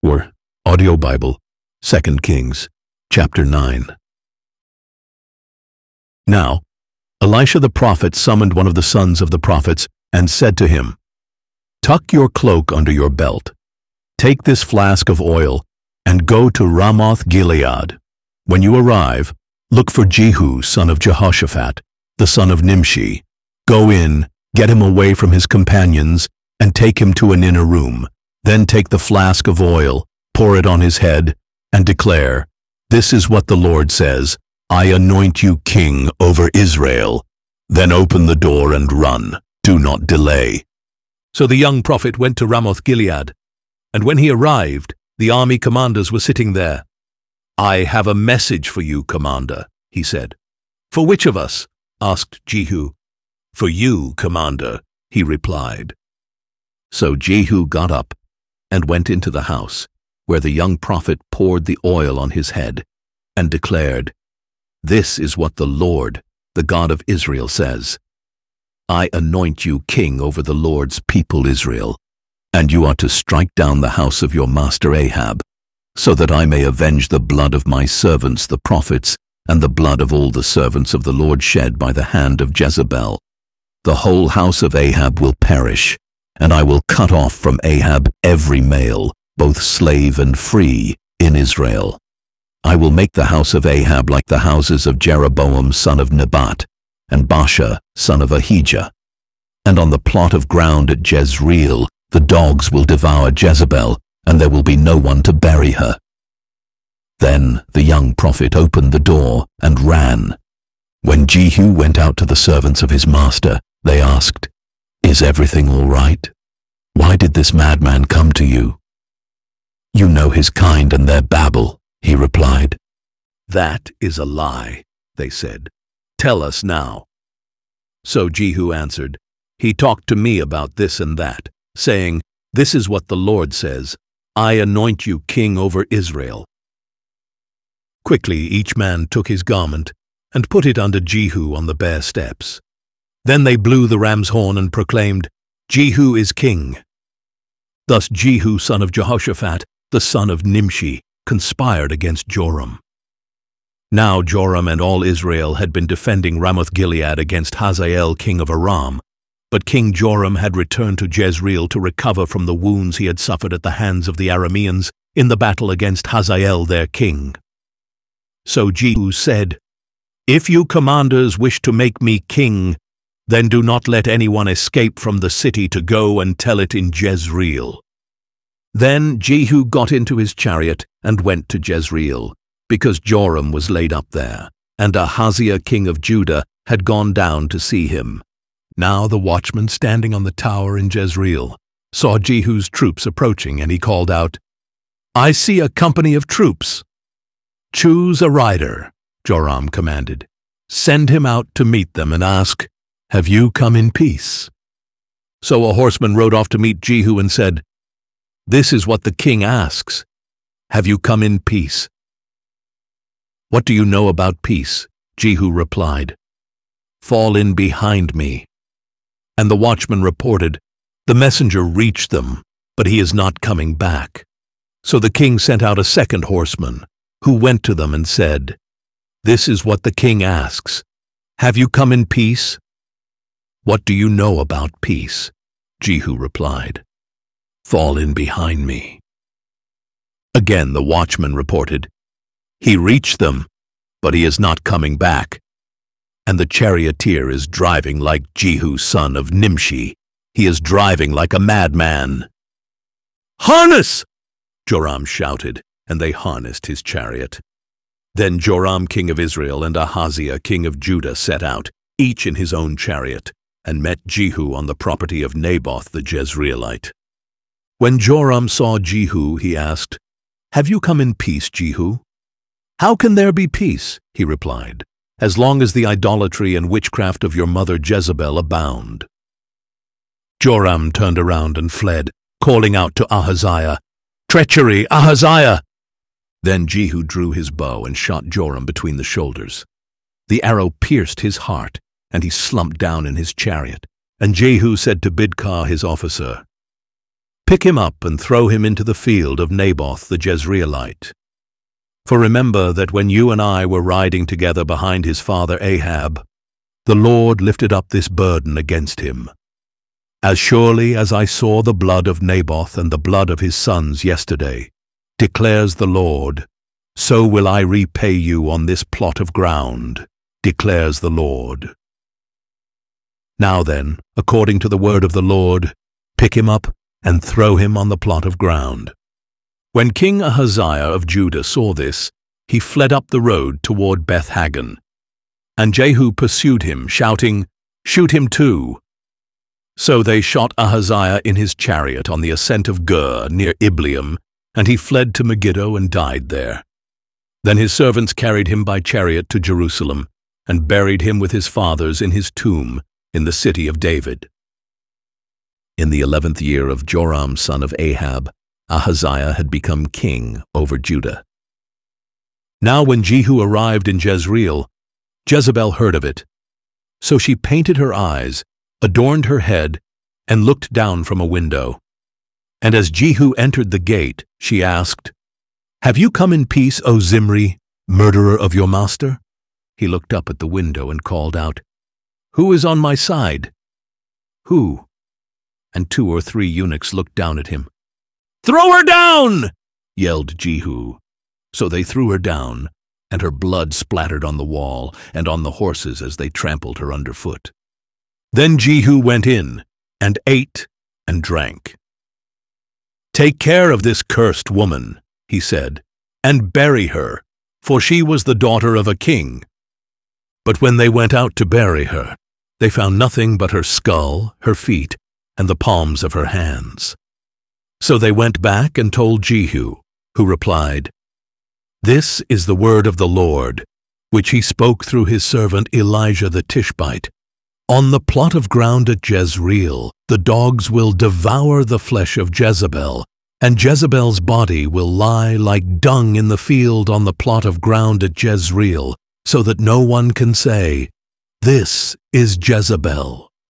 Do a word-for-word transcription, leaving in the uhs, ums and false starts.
or Audio Bible, Second Kings, chapter nine. Now, Elisha the prophet summoned one of the sons of the prophets and said to him, "Tuck your cloak under your belt. Take this flask of oil and go to Ramoth Gilead. When you arrive, look for Jehu, son of Jehoshaphat, the son of Nimshi. Go in, get him away from his companions, and take him to an inner room. Then take the flask of oil, pour it on his head, and declare, 'This is what the Lord says, I anoint you king over Israel.' Then open the door and run. Do not delay." So the young prophet went to Ramoth Gilead, and when he arrived, the army commanders were sitting there. "I have a message for you, commander," he said. "For which of us?" asked Jehu. "For you, commander," he replied. So Jehu got up and went into the house, where the young prophet poured the oil on his head, and declared, "This is what the Lord, the God of Israel, says. I anoint you king over the Lord's people Israel, and you are to strike down the house of your master Ahab, so that I may avenge the blood of my servants the prophets, and the blood of all the servants of the Lord shed by the hand of Jezebel. The whole house of Ahab will perish, and I will cut off from Ahab every male, both slave and free, in Israel. I will make the house of Ahab like the houses of Jeroboam son of Nebat, and Baasha son of Ahijah. And on the plot of ground at Jezreel the dogs will devour Jezebel, and there will be no one to bury her." Then the young prophet opened the door and ran. When Jehu went out to the servants of his master, they asked, "Is everything all right? Why did this madman come to you?" "You know his kind and their babble," he replied. "That is a lie," they said. "Tell us now." So Jehu answered, "He talked to me about this and that, saying, 'This is what the Lord says, I anoint you king over Israel.'" Quickly each man took his garment and put it under Jehu on the bare steps. Then they blew the ram's horn and proclaimed, "Jehu is king." Thus Jehu son of Jehoshaphat, the son of Nimshi, conspired against Joram. Now Joram and all Israel had been defending Ramoth Gilead against Hazael king of Aram, but King Joram had returned to Jezreel to recover from the wounds he had suffered at the hands of the Arameans in the battle against Hazael their king. So Jehu said, "If you commanders wish to make me king, then do not let anyone escape from the city to go and tell it in Jezreel." Then Jehu got into his chariot and went to Jezreel, because Joram was laid up there, and Ahaziah king of Judah had gone down to see him. Now the watchman standing on the tower in Jezreel saw Jehu's troops approaching, and he called out, "I see a company of troops." "Choose a rider," Joram commanded. "Send him out to meet them and ask, 'Have you come in peace?'" So a horseman rode off to meet Jehu and said, "This is what the king asks. Have you come in peace?" "What do you know about peace?" Jehu replied. "Fall in behind me." And the watchman reported, "The messenger reached them, but he is not coming back." So the king sent out a second horseman, who went to them and said, "This is what the king asks. Have you come in peace?" "What do you know about peace?" Jehu replied. "Fall in behind me." Again the watchman reported, "He reached them, but he is not coming back. And the charioteer is driving like Jehu son of Nimshi. He is driving like a madman." "Harness!" Joram shouted, and they harnessed his chariot. Then Joram king of Israel and Ahaziah king of Judah set out, each in his own chariot, and met Jehu on the property of Naboth the Jezreelite. When Joram saw Jehu, he asked, "Have you come in peace, Jehu?" "How can there be peace," he replied, "as long as the idolatry and witchcraft of your mother Jezebel abound?" Joram turned around and fled, calling out to Ahaziah, "Treachery, Ahaziah!" Then Jehu drew his bow and shot Joram between the shoulders. The arrow pierced his heart, and he slumped down in his chariot. And Jehu said to Bidkar his officer, Pick him up and throw him into the field of Naboth the Jezreelite. For remember that when you and I were riding together behind his father Ahab, the Lord lifted up this burden against him. As surely as I saw the blood of Naboth and the blood of his sons yesterday, declares the Lord, so will I repay you on this plot of ground, declares the Lord. Now then, according to the word of the Lord, pick him up and throw him on the plot of ground. When King Ahaziah of Judah saw this, he fled up the road toward Beth-Hagan. And Jehu pursued him, shouting, "Shoot him too!" So they shot Ahaziah in his chariot on the ascent of Gur near Ibleam, and he fled to Megiddo and died there. Then his servants carried him by chariot to Jerusalem, and buried him with his fathers in his tomb in the city of David. In the eleventh year of Joram son of Ahab, Ahaziah had become king over Judah. Now when Jehu arrived in Jezreel, Jezebel heard of it. So she painted her eyes, adorned her head, and looked down from a window. And as Jehu entered the gate, she asked, "Have you come in peace, O Zimri, murderer of your master?" He looked up at the window and called out, "Who is on my side?" "Who?" And two or three eunuchs looked down at him. "Throw her down!" yelled Jehu. So they threw her down, and her blood splattered on the wall and on the horses as they trampled her underfoot. Then Jehu went in, and ate and drank. "Take care of this cursed woman," he said, "and bury her, for she was the daughter of a king." But when they went out to bury her, they found nothing but her skull, her feet, and the palms of her hands. So they went back and told Jehu, who replied, "This is the word of the Lord, which he spoke through his servant Elijah the Tishbite. On the plot of ground at Jezreel, the dogs will devour the flesh of Jezebel, and Jezebel's body will lie like dung in the field on the plot of ground at Jezreel, so that no one can say, 'This is Jezebel.'"